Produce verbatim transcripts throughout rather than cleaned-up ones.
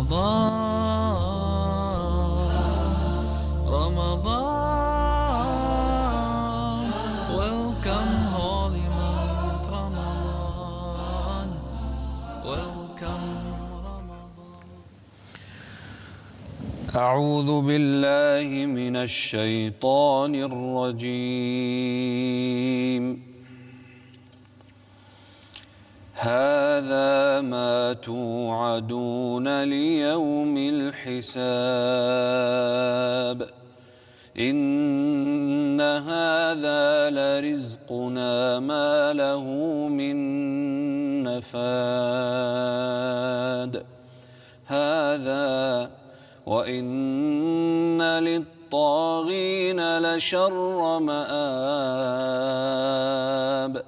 رمضان رمضان Welcome holy month رمضان Welcome رمضان. أعوذ بالله من الشيطان الرجيم. هذا ما توعدون ليوم الحساب إن هذا لرزقنا ما له من نفاد هذا وإن للطاغين لشر مآب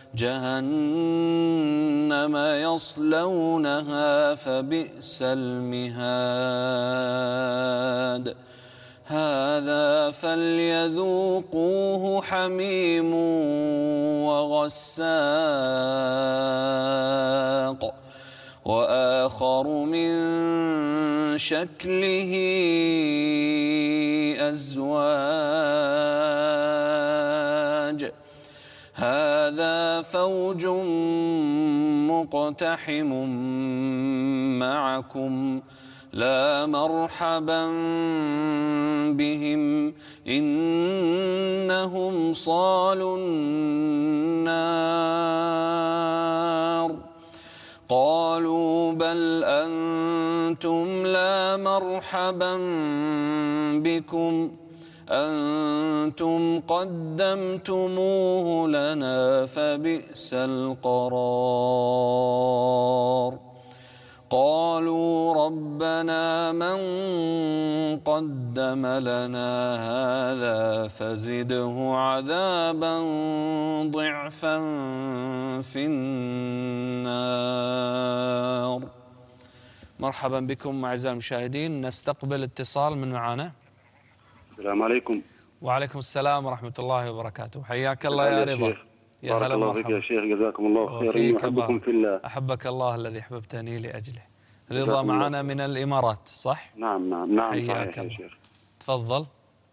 جهنم يصلونها فبئس المهاد هذا فليذوقوه حميم وغساق وآخر من شكله أزواج هذا فوج مقتحم معكم لا مرحبا بهم إنهم صالوا النار قالوا بل أنتم لا مرحبا بكم أنتم قدمتموه لنا فبئس القرار قالوا ربنا من قدم لنا هذا فزده عذابا ضعفا في النار. مرحبا بكم أعزائي المشاهدين، نستقبل اتصال من معانا. السلام عليكم. وعليكم السلام ورحمة الله وبركاته. حياك الله يا رضا. يا هلا ومرحبا يا شيخ، جزاكم الله خيرا وأحبكم في الله. أحبك الله الذي أحببتني لأجله. رضا معنا من الإمارات صح؟ نعم نعم نعم حياك صحيح يا شيخ. تفضل.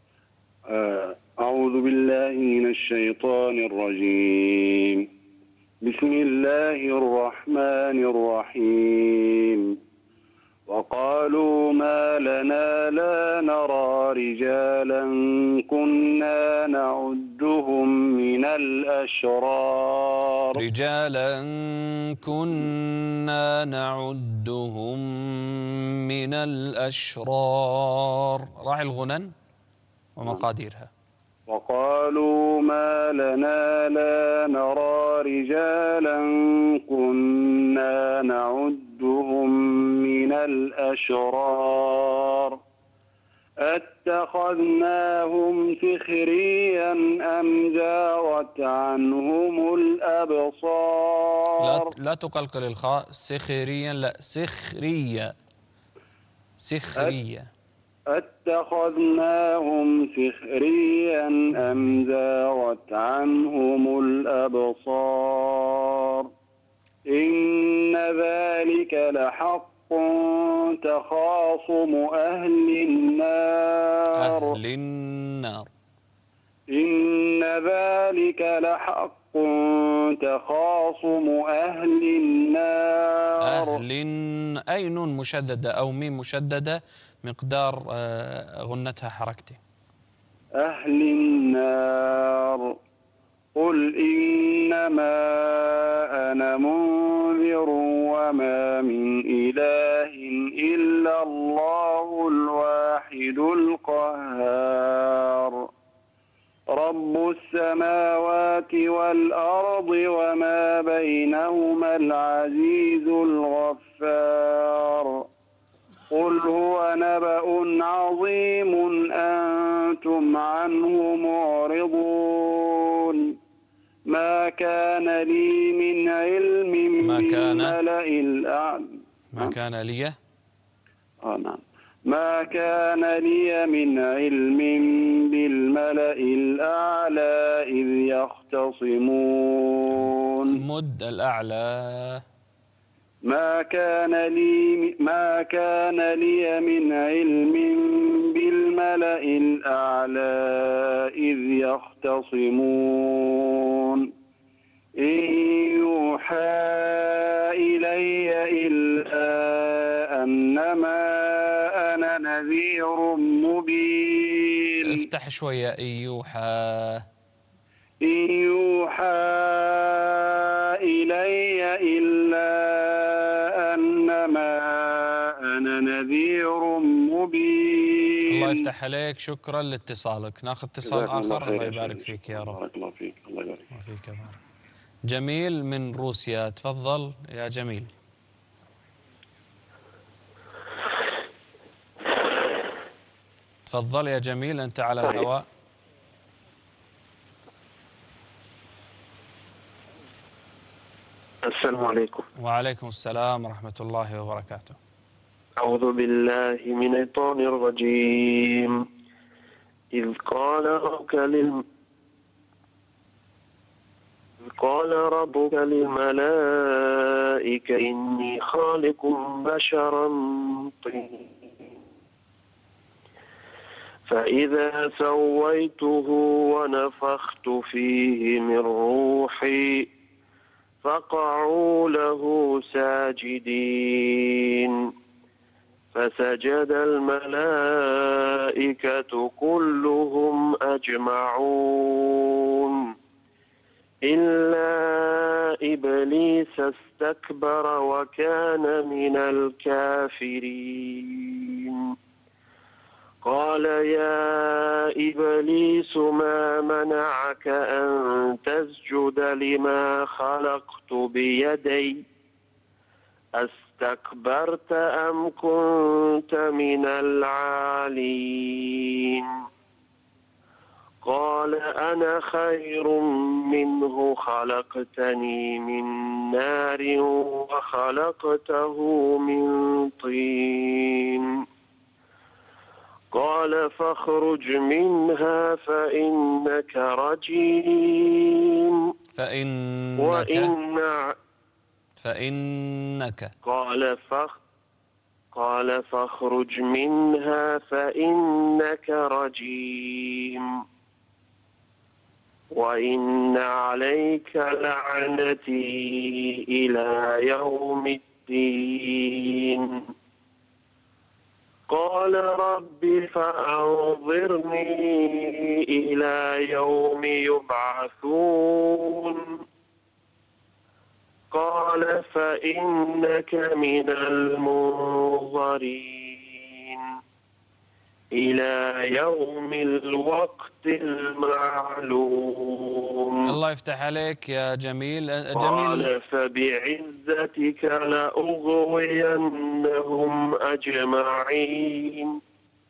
أعوذ بالله من الشيطان الرجيم. بسم الله الرحمن الرحيم. وقالوا ما لنا لا نرى رجالا كنا نعدهم من الأشرار رجالا كنا نعدهم من الأشرار. راعي الغنن ومقاديرها. وقالوا ما لنا لا نرى رجالا كنا نعدهم من الأشرار أتخذناهم سخريا أم زاغت عنهم الأبصار. لا, لا تقلقل الخاء. سخريا لا سخرية سخرية. أتخذناهم سخريا أم زاغت عنهم الأبصار إن ذلك لحق تخاصم أهل النار أهل النار إن ذلك لحق تخاصم أهل النار. أهل أي نون مشددة أو ميم مشددة مقدار غنتها حركتي. أهل النار قل إنما أنا منذر وما من إله إلا الله الواحد القهار رب السماوات والأرض وما بينهما العزيز الغفار قل هو نبأ عظيم أنتم عنه معرضون ما كان لي من علم بالملأ الأعلى. ما كان لي آه نعم ما كان لي من علم بالملأ الأعلى إذ يختصمون. مد الأعلى ما كان لي ما كان لي من علم بالملأ الأعلى إذ يختصمون إن يوحى إلي إلا أنما أنا نذير مبين. افتح شوية. إن يوحى إن يوحى إلي إلا أنما أنا نذير مبين. الله يفتح عليك، شكرا لاتصالك. ناخذ اتصال آخر. الله يبارك فيك يا رب. بارك الله فيك. الله يبارك فيك. جميل من روسيا، تفضل يا جميل. تفضل يا جميل، أنت على الهواء. السلام عليكم. وعليكم السلام ورحمة الله وبركاته. أعوذ بالله من الشيطان الرجيم. إذ قال ربك للم... إذ قال ربك للملائكة إني خالق بشرا طينا فإذا سويته ونفخت فيه من روحي فقعوا له ساجدين فسجد الملائكة كلهم أجمعون إلا إبليس استكبر وكان من الكافرين. قال يا إبليس ما منعك أن تسجد لما خلقت بيدي أستكبرت أم كنت من العالين؟ قال أنا خير منه خلقتني من نار وخلقته من طين. قال فاخرج منها فإنك رجيم فإنك وإن فإنك قال فخ قال فاخرج منها فإنك رجيم وإن عليك لعنتي إلى يوم الدين. قال رب فأنظرني إلى يوم يبعثون. قال فإنك من المنظرين إلى يوم الوقت المعلوم. الله يفتح عليك يا جميل. جميل. قال فبعزتك لأغوينهم أجمعين.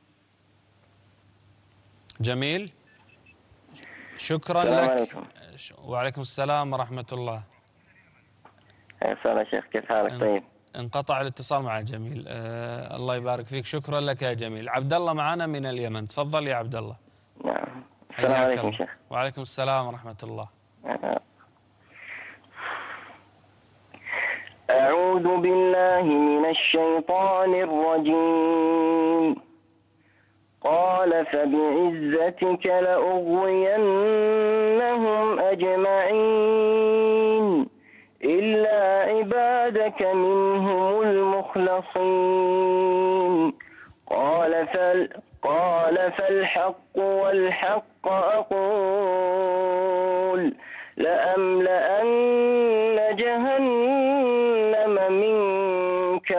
جميل، شكرا لك. عليكم. وعليكم السلام ورحمة الله. السلام يا شيخ، كيف حالك؟ طيب. انقطع الاتصال مع جميل. آه الله يبارك فيك، شكرا لك يا جميل. عبد الله معنا من اليمن، تفضل يا عبد الله. نعم. السلام عليكم شيخ. وعليكم السلام ورحمة الله. أعوذ بالله من الشيطان الرجيم. قال فبعزتك لأغوينهم أجمعين إلا عبادك منهم المخلصين. قال فال قال فالحق والحق أقول لأملأن جهنم منك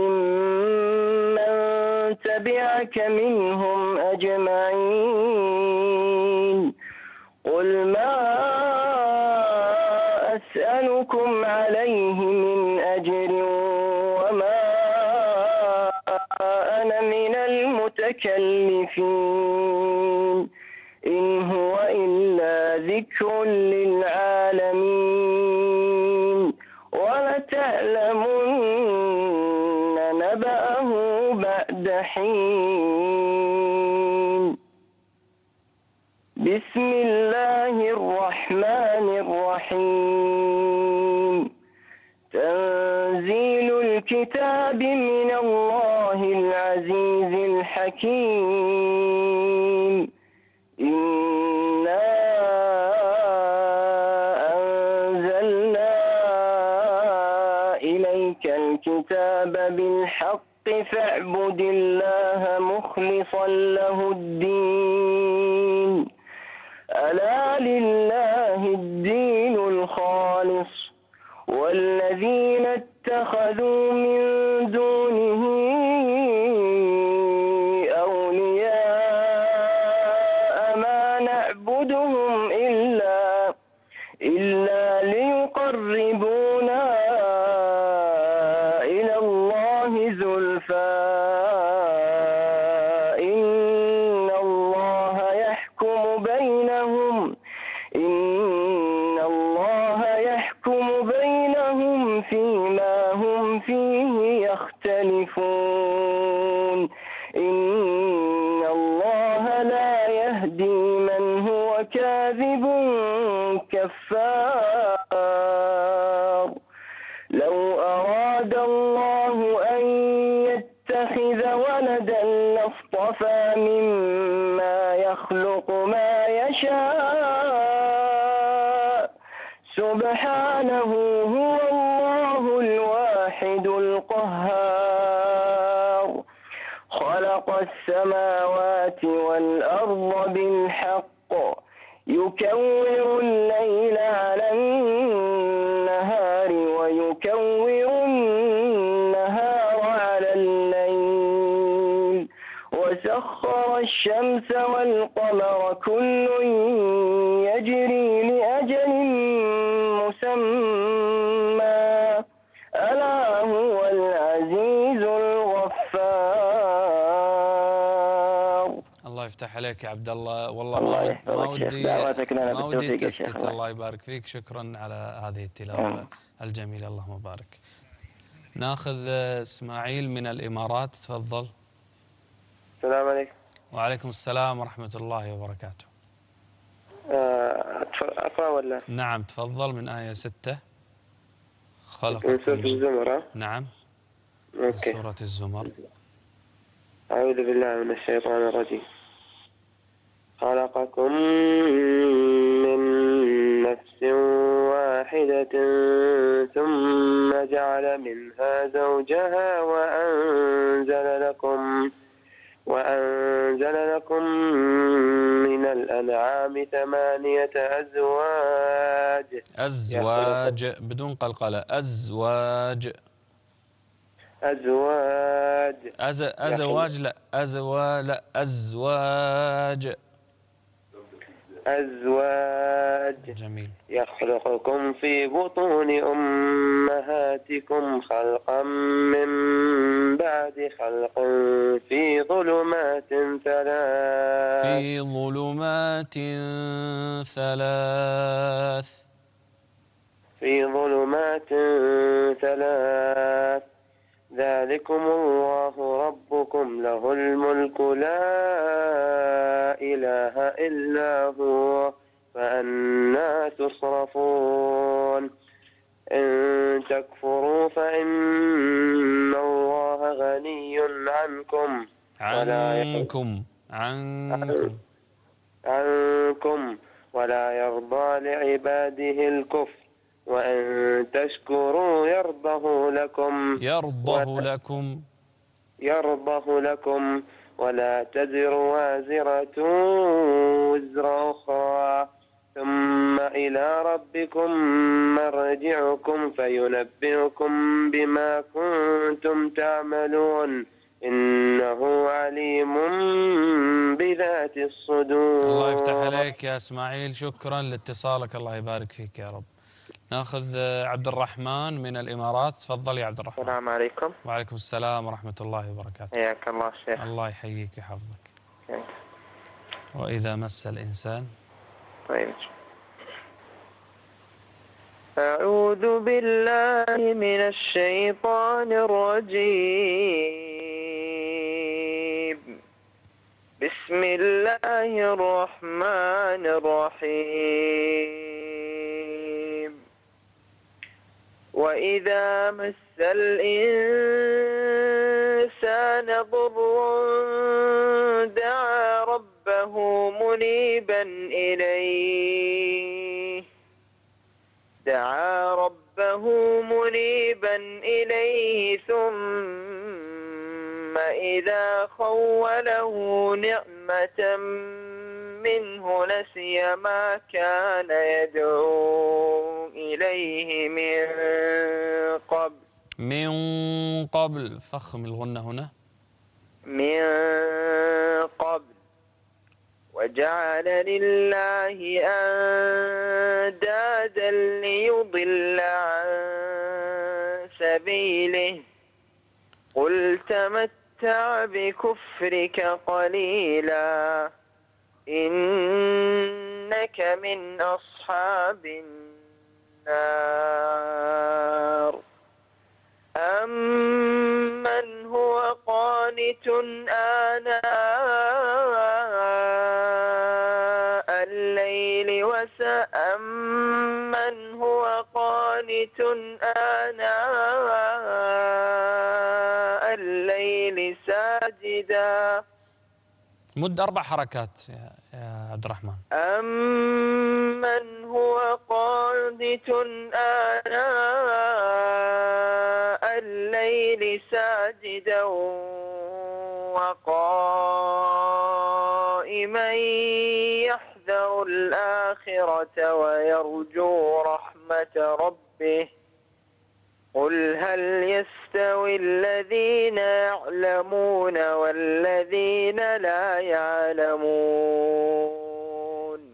وممن تبعك منهم أجمعين. قل ما أسألكم عليه من أجر وما أنا من المتكلفين إن هو إلا ذكر للعالمين ولتعلمن نبأه بعد حين. بسم الله الرحمن الرحيم. تنزيل الكتاب من الله العزيز الحكيم. إنا أنزلنا إليك الكتاب بالحق فاعبد الله مخلصا له الدين. ألا لله الدين الخالص والذين اتخذوا من دونه أولياء ما نعبدهم إلا إلا ليقربونا إلى الله زلفى إن الله يحكم بينهم إن الله يحكم بينهم فيما هم فيه يختلفون. إن الله لا يهدي من هو كاذب كفار. لو أراد الله أن يتخذ ولدا لاصطفى مما يخلق ما يشاء سبحانه هو الله الواحد القهار. خلق السماوات والأرض بالحق يكور الليل على النهار ويكور النهار على الليل وسخر الشمس والقمر كل يجري لأجل مسمى ألا هو العزيز الغفار. الله يفتح عليك يا عبد الله. والله ما ما ودي ما ودي تسكت. الله يبارك فيك. شكرا على هذه التلاوة الجميلة. اللهم بارك. ناخذ اسماعيل من الإمارات. تفضل. السلام عليكم. وعليكم السلام ورحمة الله وبركاته. أقرأ ولا؟ نعم تفضل. من آية ستة. خلق من سورة الزمر. نعم. أوكي. سورة الزمر. أعوذ بالله من الشيطان الرجيم. خلقكم من نفس واحدة ثم جعل منها زوجها وأنزل لكم وأنزل لكم من الأنعام ثمانية أزواج. أزواج بدون قلقلة. أزواج. أزواج. أز أزواج لا أزوا لا أزواج. أزواج. جميل. يخلقكم في بطون أمهاتكم خلقا من بعد خلق في ظلمات ثلاث في ظلمات ثلاث في ظلمات ثلاث ذلكم الله ربكم له الملك لا إله إلا هو فأنى تصرفون. إن تكفروا فإن الله غني عنكم عنكم عنكم عنكم ولا يرضى لعباده الكفر وإن تشكروا يرضه لكم يرضه لكم يرضه لكم ولا تزر وازرة وزر أخرى ثم إلى ربكم مرجعكم فينبئكم بما كنتم تعملون إنه عليم بذات الصدور. الله يفتح عليك يا إسماعيل. شكرا لاتصالك. الله يبارك فيك يا رب. ناخذ عبد الرحمن من الإمارات. تفضل يا عبد الرحمن. السلام عليكم. وعليكم السلام ورحمة الله وبركاته. حياك الله شيخ. الله يحييك ويحفظك. حياك. وإذا مس الإنسان. طيب. أعوذ بالله من الشيطان الرجيم. بسم الله الرحمن الرحيم. وإذا مس الإنسان ضر دعا ربه منيبا إليه دعا ربه منيبا إليه ثم إذا خوله نعمة منه نسي ما كان يدعو إليه من قبل من قبل فخم الغنة هنا من قبل وجعل لله أندادا ليضل عن سبيله قل تمتع بكفرك قليلا إنك من أصحاب النار أمن هو قانت آناء الليل وسأمن هو قانت آناء الليل ساجدا مد أربع حركات يا عبد الرحمن. أمن هو قانت آناء الليل ساجدا وقائما يحذر الآخرة ويرجو رحمة ربه قل هل يستوي الذين يعلمون والذين لا يعلمون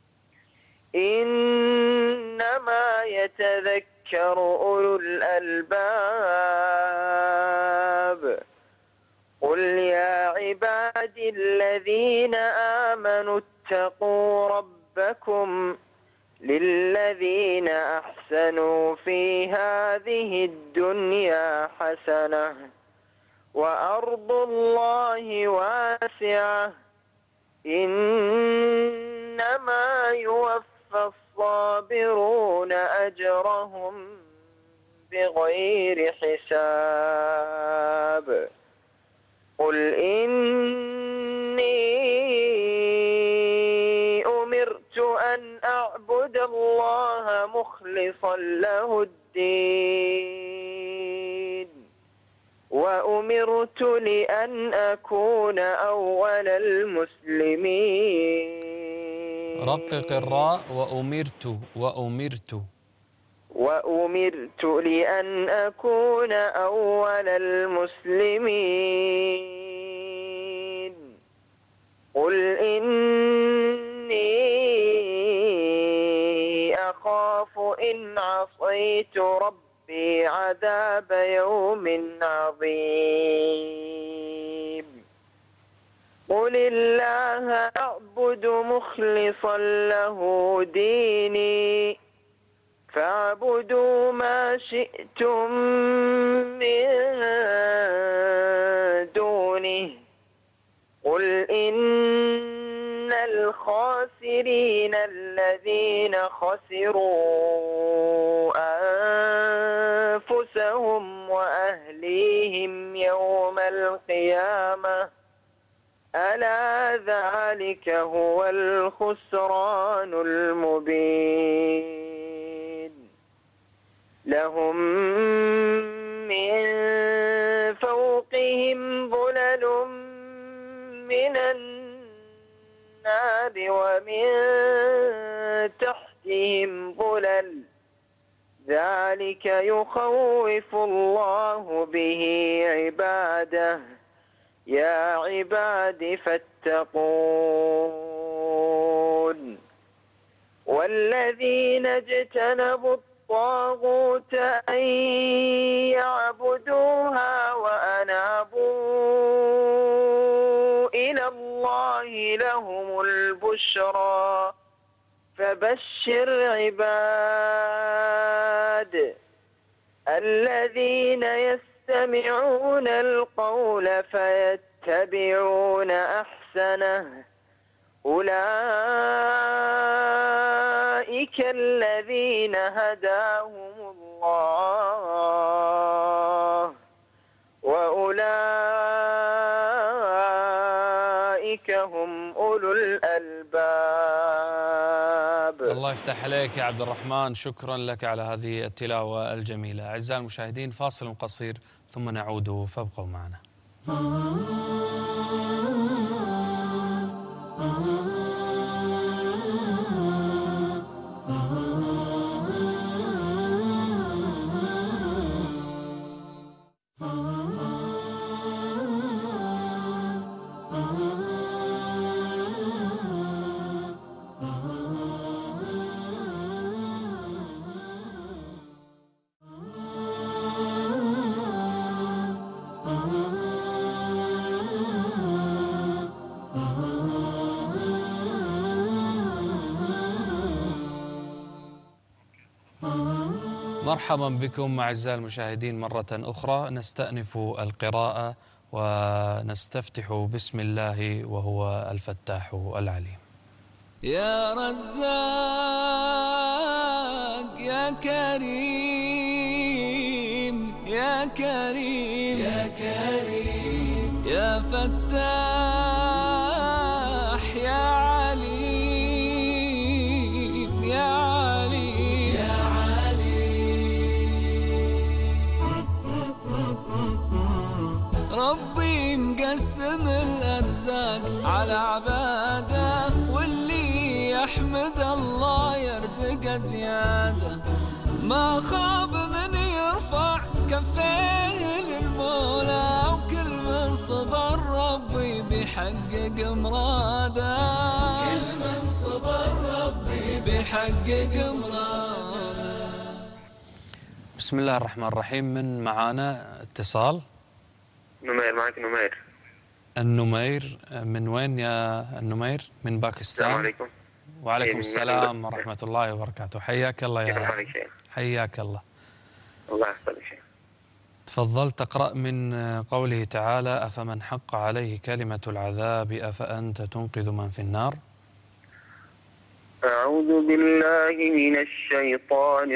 إنما يتذكر أولو الألباب قل يا عبادي الذين آمنوا اتقوا ربكم للذين أحسنوا في هذه الدنيا حسنة وأرض الله واسعة إنما يوفى الصابرون أجرهم بغير حساب قل إني أمرت أن أعبد الله مخلصا له الدين وأمرت لأن أكون أول المسلمين. رقق الراء وأمرت وأمرت وأمرت لأن أكون أول المسلمين قل إني أخاف إن عصيت ربي عذاب يوم عظيم قل الله أعبد مخلصا له ديني فاعبدوا ما شئتم من دونه قل إن الخاسرين الذين خسروا أنفسهم وأهليهم يوم القيامة ألا ذلك هو الخسران المبين لهم من فوقهم ظلل من النار ومن تحتهم ظلل ذلك يخوف الله به عباده يا عباد فاتقون والذين اجتنبوا الطاغوت أن يعبدوها وأنابوا إلى الله لهم البشرى فبشر عباد الذين يستمعون القول فيتبعون أحسنه أولئك الذين هداهم الله الله وأولئك هم أولو الألباب. الله يفتح عليك يا عبد الرحمن، شكرا لك على هذه التلاوة الجميلة. أعزائي المشاهدين، فاصل قصير ثم نعود، فابقوا معنا. مرحبا بكم أعزائي المشاهدين مرة أخرى. نستأنف القراءة ونستفتح بسم الله وهو الفتاح العليم. يا رزاق يا كريم يا كريم يا كريم يا فتاح يا عليم يا عليم يا ربي مقسم الأرزاق على عباده، واللي يحمد الله يرزق زيادة. ما خاب من يرفع كفيه للمولى، وكل من صبر ربي بيحقق مراده. كل من صبر ربي بيحقق مراده. بسم الله الرحمن الرحيم. من معانا اتصال؟ نمير، معك نمير. النمير من وين يا النمير؟ من باكستان. السلام عليكم. وعليكم السلام ورحمة الله وبركاته. حياك الله يا شيخ. حياك الله. الله يحفظك شيخ. تفضل تقرأ من قوله تعالى: أفمن حق عليه كلمة العذاب أفأنت تنقذ من في النار. أعوذ بالله من الشيطان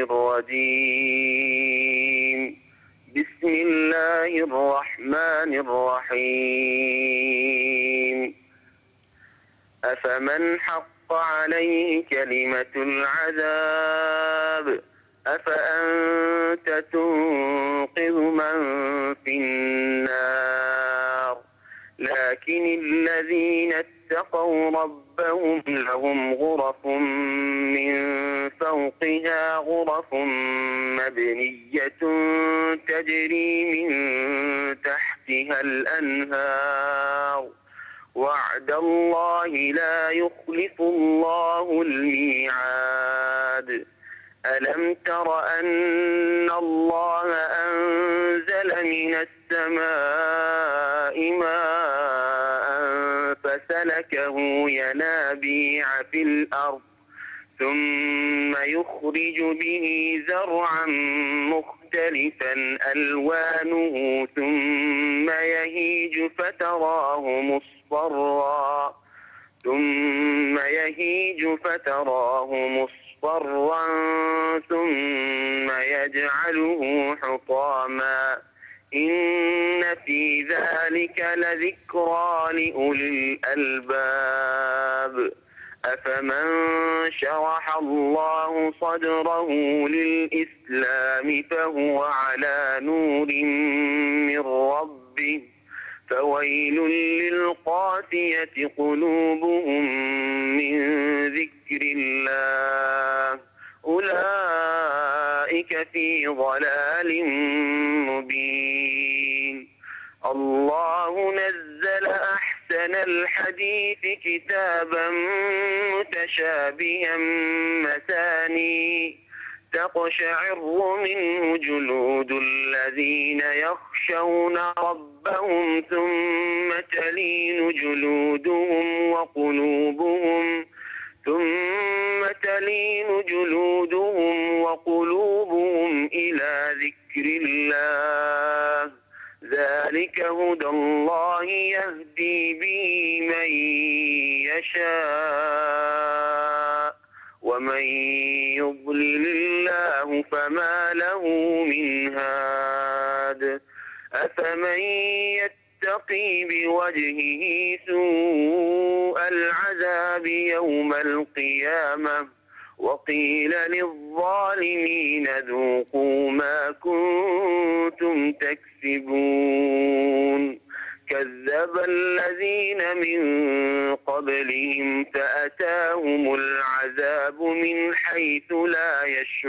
الرجيم. بسم الله الرحمن الرحيم. أفمن حق عليه كلمة العذاب أفأنت تنقذ من في النار. لكن الذين اتقوا ربهم لهم غرف من فوقها غرف مبنية تجري من تحتها الأنهار. وعد الله لا يخلف الله الميعاد. ألم تر أن الله أنزل من السماء ماء فسلكه ينابيع في الأرض ثم يخرج به زرعا مختلفا ألوانه ثم يهيج فتراه مصفرا ثم يهيج فتراه مصفرا ثم يجعله حطاما. إن في ذلك لذكرى لأولي الألباب. أفمن شرح الله صدره للإسلام فهو على نور من ربه فويل للقاسية قلوبهم من ذكر الله أولئك في ضلال مبين. الله نزل أحسن الحديث كتابا متشابها مثاني تقشعر منه جلود الذين يخشون ربهم ثم تلين جلودهم وقلوبهم ثم تلين جلودهم وقلوبهم إلى ذكر الله. ذلك هدى الله يهدي به من يشاء ومن يضلل الله فما له من هاد أفمن يتقي بوجهه سوء العذاب يوم القيامة وقيل للظالمين ذوقوا ما كنتم تكسبون كذب الذين من قبلهم فأتاهم العذاب من حيث لا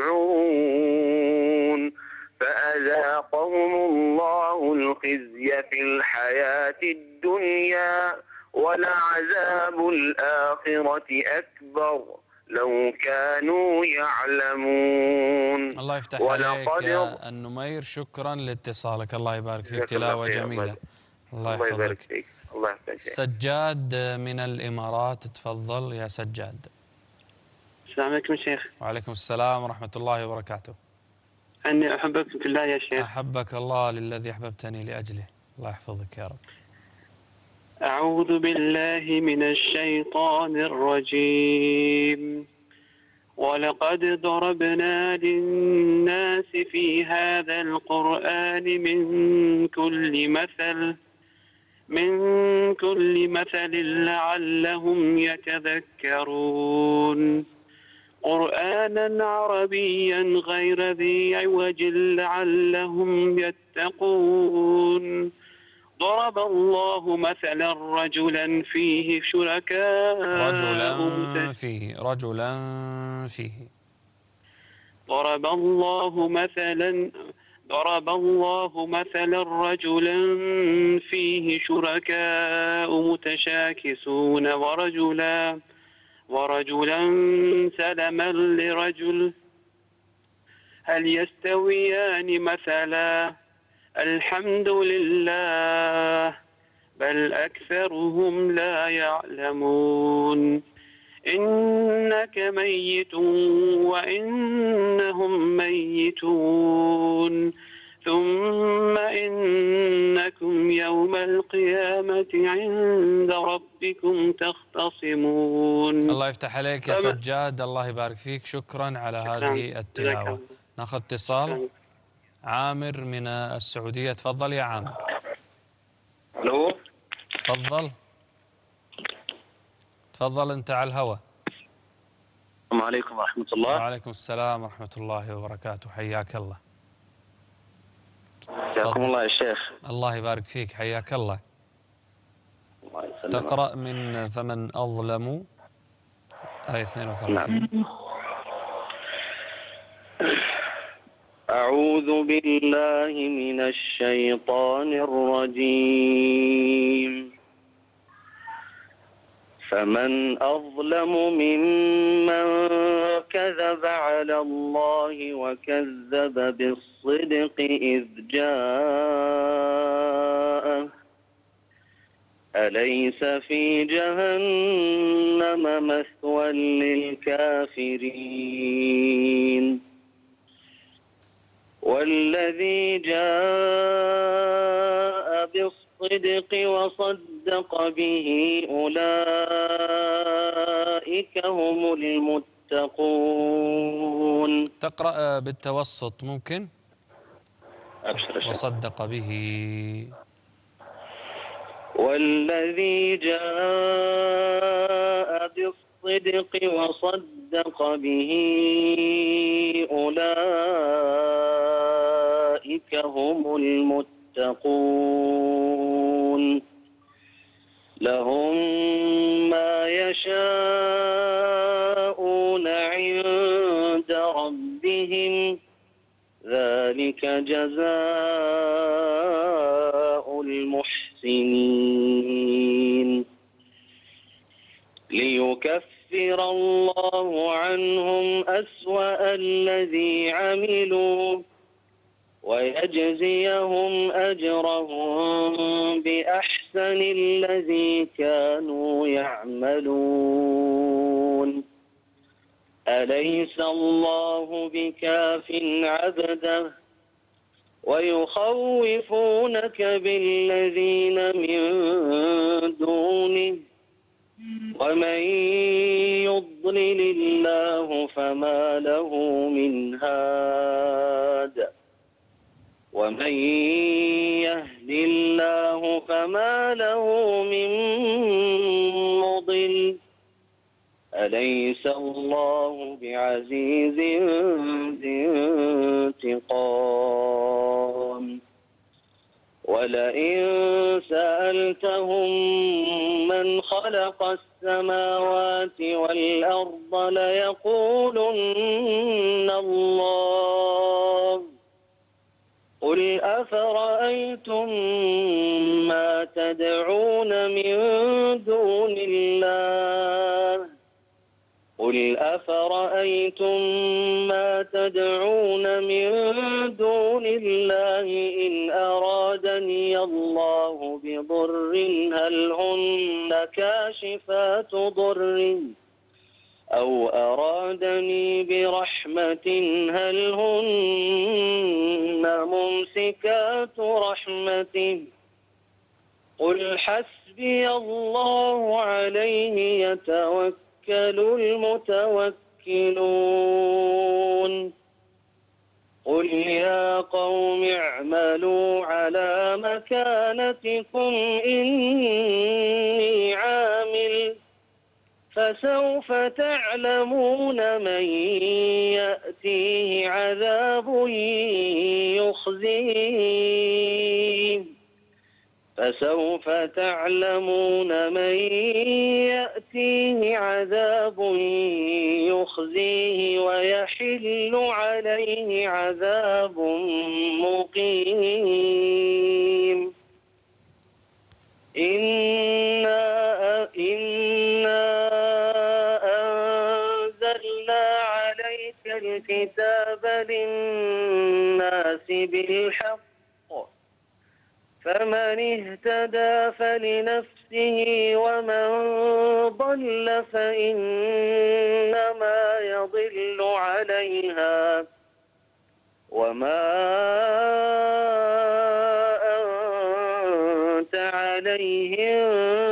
يشعرون فأذاقهم الله الخزي في الحياة الدنيا ولعذاب الآخرة أكبر لو كانوا يعلمون. الله يفتح عليك يا النمير، شكرا لاتصالك، الله يبارك فيك، تلاوة جميلة. الله يحفظك فيك. الله يحفظك. سجاد من الإمارات، تفضل يا سجاد. السلام عليكم شيخ. وعليكم السلام ورحمة الله وبركاته. أني أحبك في الله يا شيخ. أحبك الله للذي أحببتني لأجله، الله يحفظك يا رب. أعوذ بالله من الشيطان الرجيم. ولقد ضربنا للناس في هذا القرآن من كل مثل من كل مثل لعلهم يتذكرون قرآنا عربيا غير ذي عوج لعلهم يتقون ضرب الله مثلا رجلا فيه شركاء رجلا فيه رجلا فيه ضرب الله مثلا ضرب الله مثلا رجلا فيه شركاء متشاكسون ورجلا ورجلا سلما لرجل هل يستويان مثلا الحمد لله بل أكثرهم لا يعلمون إنك ميت وإنهم ميتون ثم إنكم يوم القيامة عند ربكم تختصمون. الله يفتح عليك يا سجاد، الله يبارك فيك، شكرا على هذه التلاوة. ناخذ اتصال. عامر من السعودية، تفضل يا عامر. الو تفضل تفضل انت على الهواء. السلام عليكم ورحمة الله. وعليكم السلام ورحمة الله وبركاته، حياك الله. حياكم الله يا شيخ. الله يبارك فيك، حياك الله. الله يسلمك. تقرأ من فمن أظلم آية اثنين وثلاثين. نعم. أعوذ بالله من الشيطان الرجيم. فمن أظلم ممن كذب على الله وكذب بالصدق إذ جاءه أليس في جهنم مثوى للكافرين والذي جاء بالصدق وصدق به أولئك هم المتقون. تقرأ بالتوسط ممكن؟ أبشر. وصدق به. والذي جاء بالصدق وصدق به أولئك هم المتقون لهم ما يشاءون عند ربهم ذلك جزاء المحسنين ليكفر الله عنهم أسوأ الذي عملوا ويجزيهم أجرهم بأحسن الذي كانوا يعملون أليس الله بكاف عبده ويخوفونك بالذين من دونه ومن يضلل يضلل الله فما له من هاد ومن يهد الله فما له من مضل أليس الله بعزيز ذي انتقام ولئن سألتهم من خلق السماوات والأرض ليقولن الله قل أفرأيتم ما تدعون من دون الله قل أفرأيتم ما تدعون من دون الله إن أرادني الله بضر هل هن كاشفات ضر أو أرادني برحمة هل هن ممسكات رحمته قل حسبي الله عليه يتوكل المتوكلون قل يا قوم اعملوا على مكانتكم إني عامل فسوف تعلمون من يأتيه عذاب يخزيه فسوف تعلمون من يأتيه عذاب يخزيه ويحل عليه عذاب مقيم إنا إنا أنزلنا عليك الكتاب للناس بالحق فمن اهتدى فلنفسه ومن ضل فإنما يضل عليها وما أنت عليهم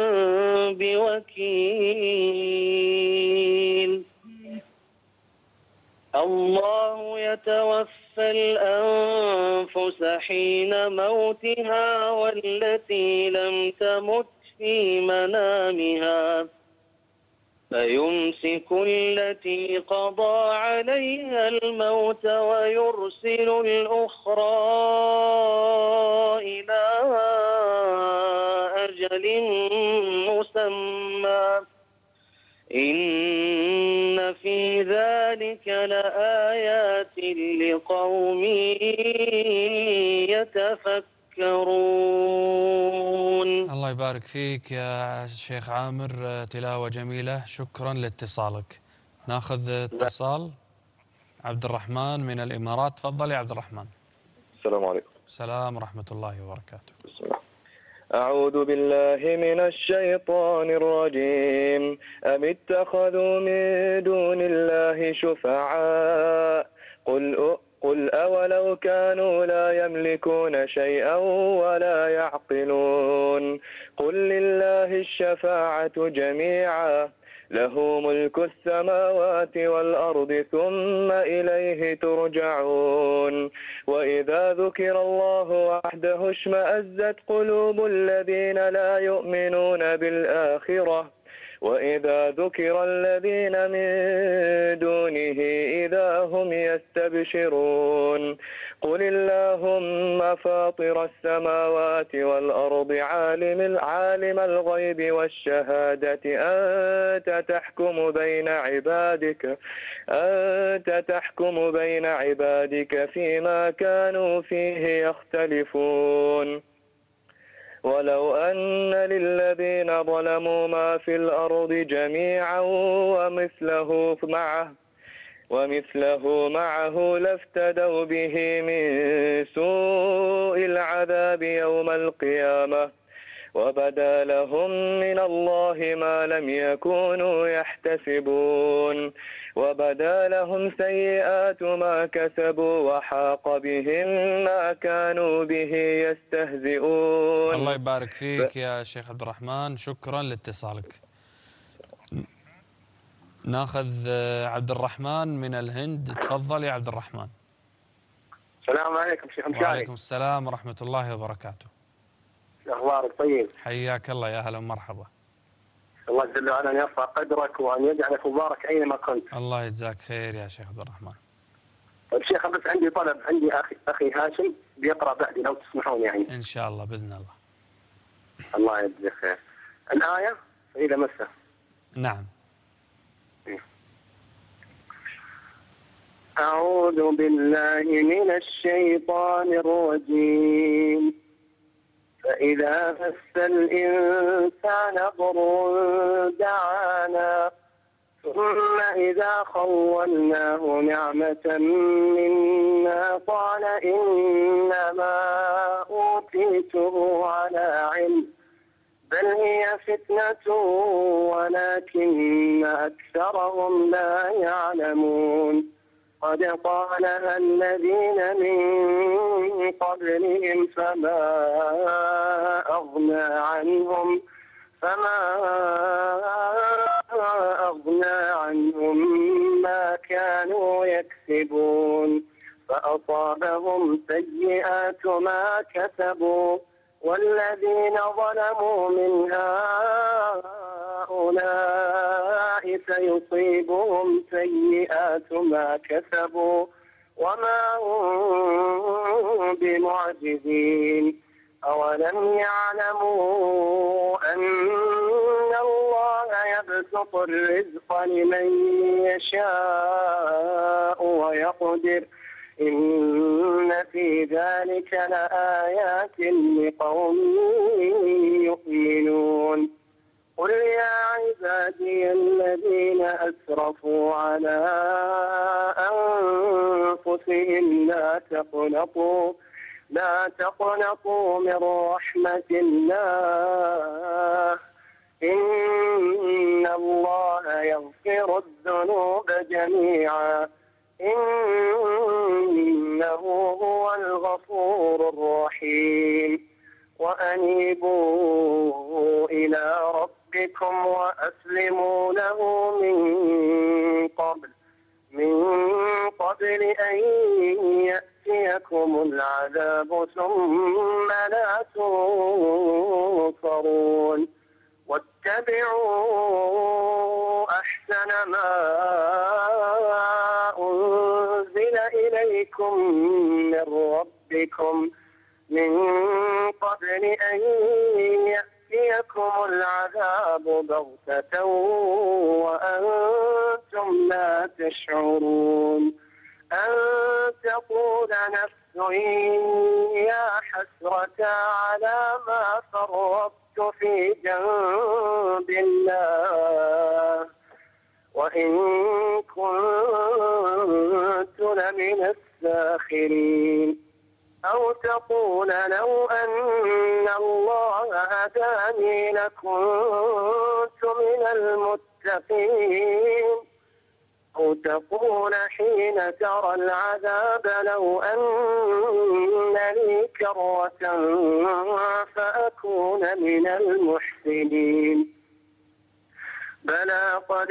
بوكيل الله يتوفى الأنفس حين موتها والتي لم تمت في منامها فيمسك التي قضى عليها الموت ويرسل الأخرى إلى أجل مسمى إن في ذلك لآيات لقوم يتفكرون. الله يبارك فيك يا شيخ عامر، تلاوة جميلة، شكرا لاتصالك. ناخذ اتصال عبد الرحمن من الإمارات. تفضل يا عبد الرحمن. السلام عليكم. السلام ورحمة الله وبركاته. بسم الله. أعوذ بالله من الشيطان الرجيم. أم اتخذوا من دون الله شفعاء قل قل أولو كانوا لا يملكون شيئا ولا يعقلون قل لله الشفاعة جميعا له ملك السماوات والأرض ثم إليه ترجعون وإذا ذكر الله وحده اشمأزت قلوب الذين لا يؤمنون بالآخرة وإذا ذكر الذين من دونه إذا هم يستبشرون قل اللهم فاطر السماوات والأرض عالم العالم الغيب والشهادة أنت تحكم بين عبادك أنت تحكم بين عبادك فيما كانوا فيه يختلفون ولو أن للذين ظلموا ما في الأرض جميعا ومثله معه ومثله معه لافتدوا به من سوء العذاب يوم القيامة وبدا لهم من الله ما لم يكونوا يحتسبون وبدا لهم سيئات ما كسبوا وحاق بهم ما كانوا به يستهزئون. الله يبارك فيك يا شيخ عبد الرحمن، شكرا لاتصالك. ناخذ عبد الرحمن من الهند. تفضل يا عبد الرحمن. السلام عليكم شيخ مشاري. وعليكم السلام ورحمة الله وبركاته. أخبارك طيب؟ حياك الله، يا أهلا ومرحبا. الله جل وعلا أن يرفع قدرك وأن يجعلك مبارك أينما كنت. الله يجزاك خير يا شيخ عبد الرحمن. طيب شيخ، بس عندي طلب، عندي أخي أخي هاشم بيقرأ بعدي لو تسمحون يعني. إن شاء الله بإذن الله. الله يجزاك خير. الآية فإذا مسه. نعم. أعوذ بالله من الشيطان الرجيم. فإذا مس الإنسان ضر دعانا ثم إذا خولناه نعمة منا قال إنما أوتيته على علم بل هي فتنة ولكن أكثرهم لا يعلمون. قد قالها الذين من قبلهم فما أغنى عنهم فما أغنى عنهم ما كانوا يكسبون فأصابهم سيئات ما كسبوا والذين ظلموا من هؤلاء سيصيبهم سيئات ما كسبوا وما هم بمعجزين. أولم يعلموا أن الله يبسط الرزق لمن يشاء ويقدر إن في ذلك لآيات لقوم يؤمنون. قل يا عبادي الذين أسرفوا على أنفسهم لا تقنطوا لا تقنطوا من رحمة الله إن الله يغفر الذنوب جميعا إنه هو الغفور الرحيم. وأنيبوا إلى ربكم وأسلموا له من قبل من قبل أن يأتيكم العذاب ثم لا تنصرون. واتبعوا أحسن ما أنزل إليكم من ربكم من قبل أن يأتيكم العذاب بغتة وأنتم لا تشعرون. أن تقول نفس يا حسرة على ما فرطت في جنب الله وإن كنت لمن الساخرين. أو تقول لو أن الله هداني لكنت من المتقين. أو تقول حين ترى العذاب لو أن لي كرة فأكون من المحسنين. بلى قد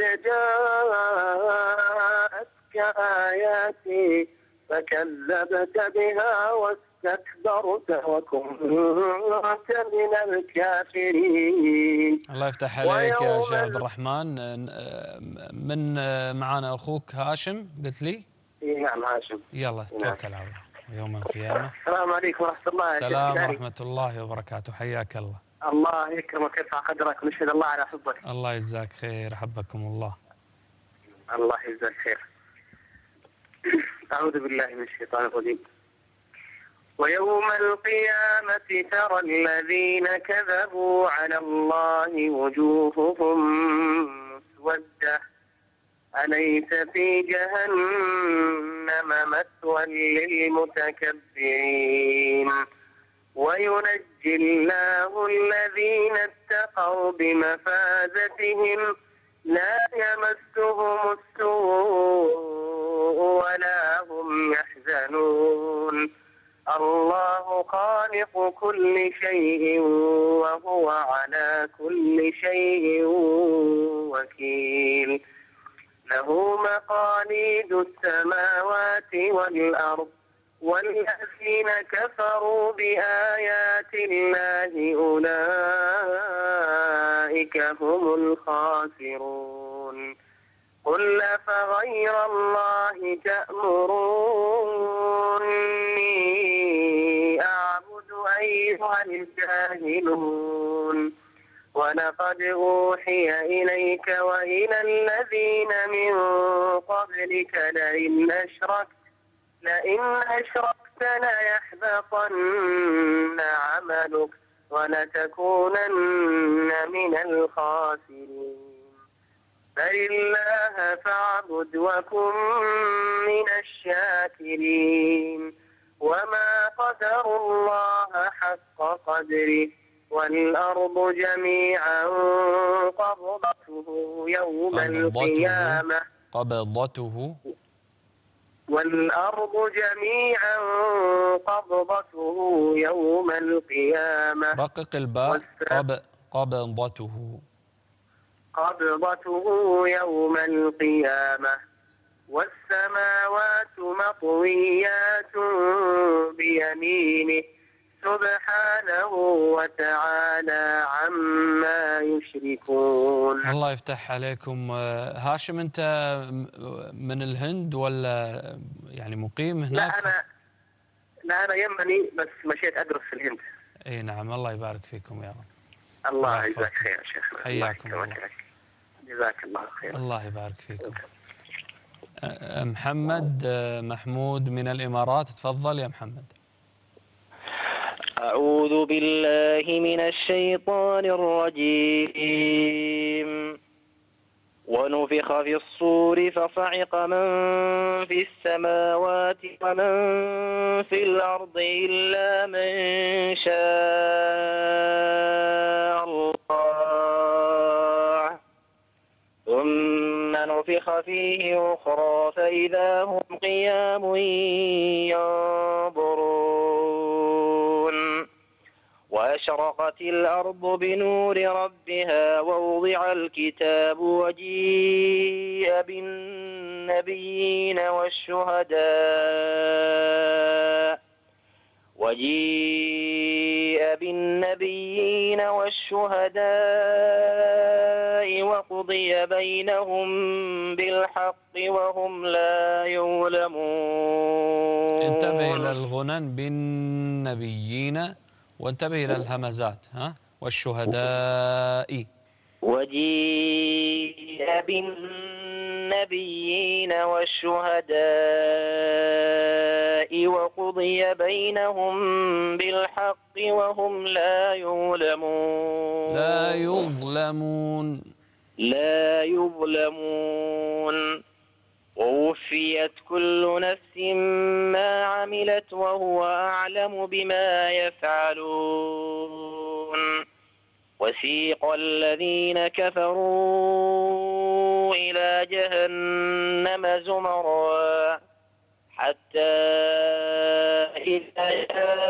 جاءتك آياتي فكذبت بها واستكبرت وكنت من الكافرين. الله يفتح عليك يا شيخ عبد الرحمن. من معانا أخوك هاشم قلت لي؟ نعم هاشم. يلا توكل على الله يوم القيامة. السلام عليكم ورحمة الله. السلام ورحمة الله وبركاته. حياك الله. الله يكرمك ويرفع قدرك ونشهد الله على حبك. الله يجزاك خير. حبكم الله. الله يجزاك خير. أعوذ بالله من الشيطان الرجيم. ويوم القيامة ترى الذين كذبوا على الله وجوههم مسودة أليس في جهنم مثوى للمتكبرين. وينجي الله الذين اتقوا بمفازتهم لا يمسهم السوء ولا هم يحزنون. الله خالق كل شيء وهو على كل شيء وكيل. له مقاليد السماوات والأرض والذين كفروا بآيات الله أولئك هم الخاسرون. قل أفغير الله تأمروني أعبد أيها الجاهلون. ولقد أوحي إليك وإلى الذين من قبلك لئن أشركت لئن أشركت ليحبطن عملك ولتكونن من الخاسرين. بل الله فاعبد وكن من الشاكرين. وما قدروا الله حق قدره والأرض جميعا قبضته يوم القيامة قبضته والأرض جميعا قبضته يوم القيامة. رقق الباء. قب قبضته قبضته يوم القيامة. والسماوات مطويات بيمينه سبحانه وتعالى عما يشركون. الله يفتح عليكم. هاشم، أنت من الهند ولا يعني مقيم هناك؟ لا أنا لا أنا يمني بس مشيت أدرس في الهند. أي نعم، الله يبارك فيكم يا رب. الله يجزاك خير يا شيخ. حياكم الله. جزاك الله خير. الله يبارك فيكم. محمد محمود من الإمارات، تفضل يا محمد. أعوذ بالله من الشيطان الرجيم. ونفخ في الصور فصعق من في السماوات ومن في الأرض إلا من شاء الله ثم نفخ فيه أخرى فإذا هم قيام ينظرون. وأشرقت الأرض بنور ربها ووضع الكتاب وجيء بالنبيين والشهداء وجيء بالنبيين والشهداء وقضي بينهم بالحق وهم لا يظلمون. انتبه إلى الغنن بالنبيين وانتبه إلى الهمزات. ها والشهداء. وجيء بالنبيين والشهداء وقضي بينهم بالحق وهم لا يظلمون. لا يظلمون. لا يظلمون. ووفيت كل نفس ما عملت وهو أعلم بما يفعلون. وسيق الذين كفروا إلى جهنم زمرا حتى إذا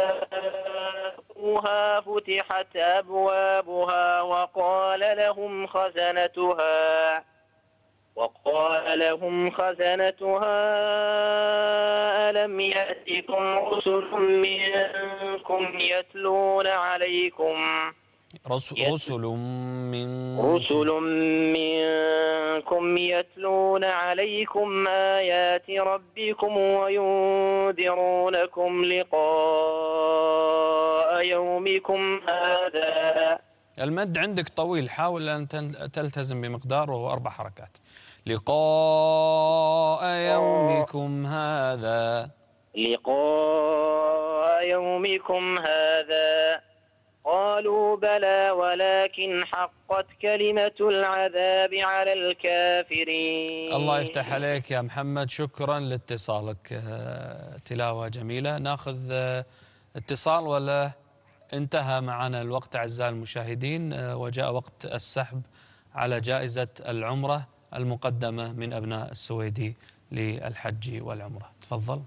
جاءوها فتحت أبوابها وقال لهم خزنتها وقال لهم خزنتها ألم يأتكم رسل منكم يتلون عليكم رسل من رسل منكم يتلون عليكم آيات ربكم وينذرونكم لقاء يومكم هذا. المد عندك طويل، حاول أن تلتزم بمقدار وهو أربع حركات. لقاء يومكم هذا. لقاء يومكم هذا. قالوا بلى ولكن حقت كلمة العذاب على الكافرين. الله يفتح عليك يا محمد، شكرا لاتصالك. تلاوة جميلة. ناخذ اتصال ولا انتهى معنا الوقت أعزائي المشاهدين، وجاء وقت السحب على جائزة العمرة المقدمة من أبناء السويدي للحج والعمرة. تفضل.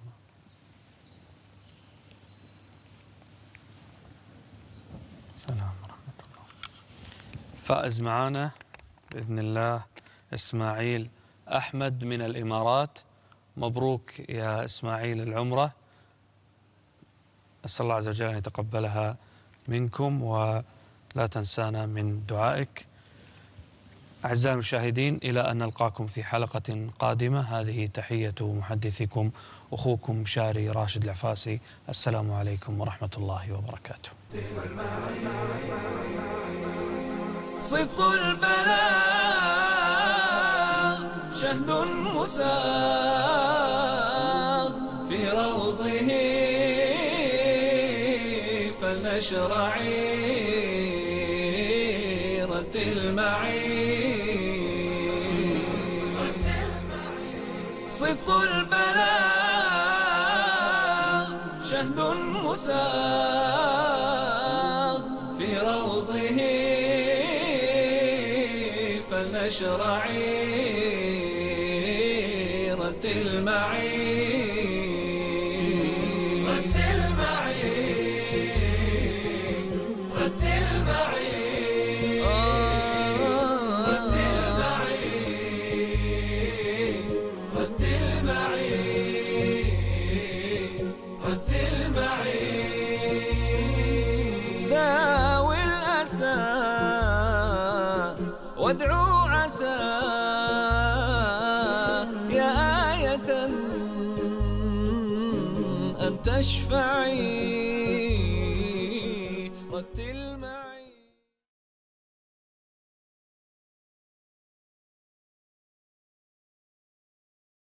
السلام ورحمة الله. فائز معانا بإذن الله إسماعيل أحمد من الإمارات. مبروك يا إسماعيل العمرة، أسأل الله عز وجل أن يتقبلها منكم ولا تنسانا من دعائك. أعزائي المشاهدين، إلى أن نلقاكم في حلقة قادمة، هذه تحية محدثكم أخوكم شاري راشد العفاسي. السلام عليكم ورحمة الله وبركاته. صدق البلاغ شهد مساغ في روضه فلنشر عيرة المعين. صدق البلاغ شهد مساغ في روضه فلنشر عيرة المعين. رد المعين رد المعين رد المعين رد المعين رد المعين. داوي الأسى وادعو عسى يا آية أن تشفعي